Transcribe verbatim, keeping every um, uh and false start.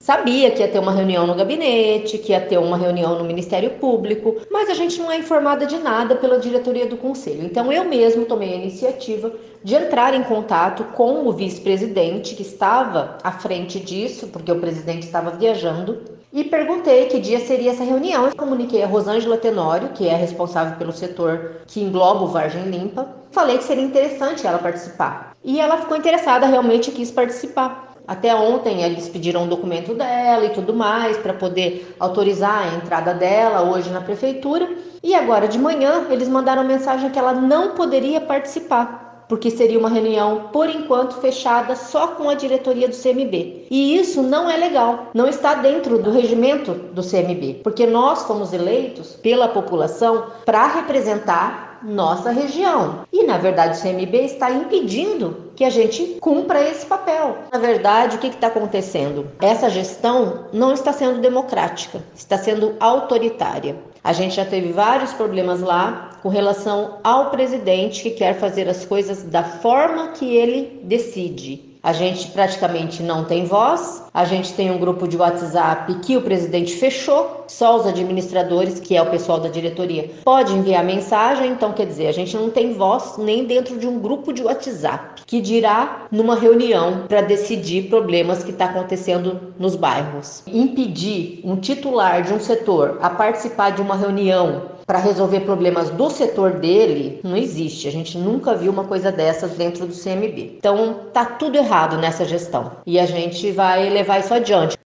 sabia que ia ter uma reunião no gabinete, que ia ter uma reunião no Ministério Público, mas a gente não é informada de nada pela diretoria do Conselho. Então eu mesmo tomei a iniciativa de entrar em contato com o vice-presidente que estava à frente disso, porque o presidente estava viajando, e perguntei que dia seria essa reunião. Eu comuniquei a Rosângela Tenório, que é responsável pelo setor que engloba o Vargem Limpa. Falei que seria interessante ela participar. E ela ficou interessada, realmente quis participar. Até ontem eles pediram um documento dela e tudo mais para poder autorizar a entrada dela hoje na prefeitura. E agora de manhã eles mandaram mensagem que ela não poderia participar, porque seria uma reunião, por enquanto, fechada só com a diretoria do C M B. E isso não é legal, não está dentro do regimento do C M B, porque nós fomos eleitos pela população para representar nossa região. E, na verdade, o C M B está impedindo que a gente cumpra esse papel. Na verdade, o que está acontecendo? Essa gestão não está sendo democrática, está sendo autoritária. A gente já teve vários problemas lá com relação ao presidente que quer fazer as coisas da forma que ele decide. A gente praticamente não tem voz, a gente tem um grupo de WhatsApp que o presidente fechou, só os administradores, que é o pessoal da diretoria, pode enviar mensagem, então quer dizer, a gente não tem voz nem dentro de um grupo de WhatsApp, que dirá numa reunião para decidir problemas que está acontecendo nos bairros. Impedir um titular de um setor a participar de uma reunião para resolver problemas do setor dele, não existe. A gente nunca viu uma coisa dessas dentro do C M B. Então, tá tudo errado nessa gestão. E a gente vai levar isso adiante.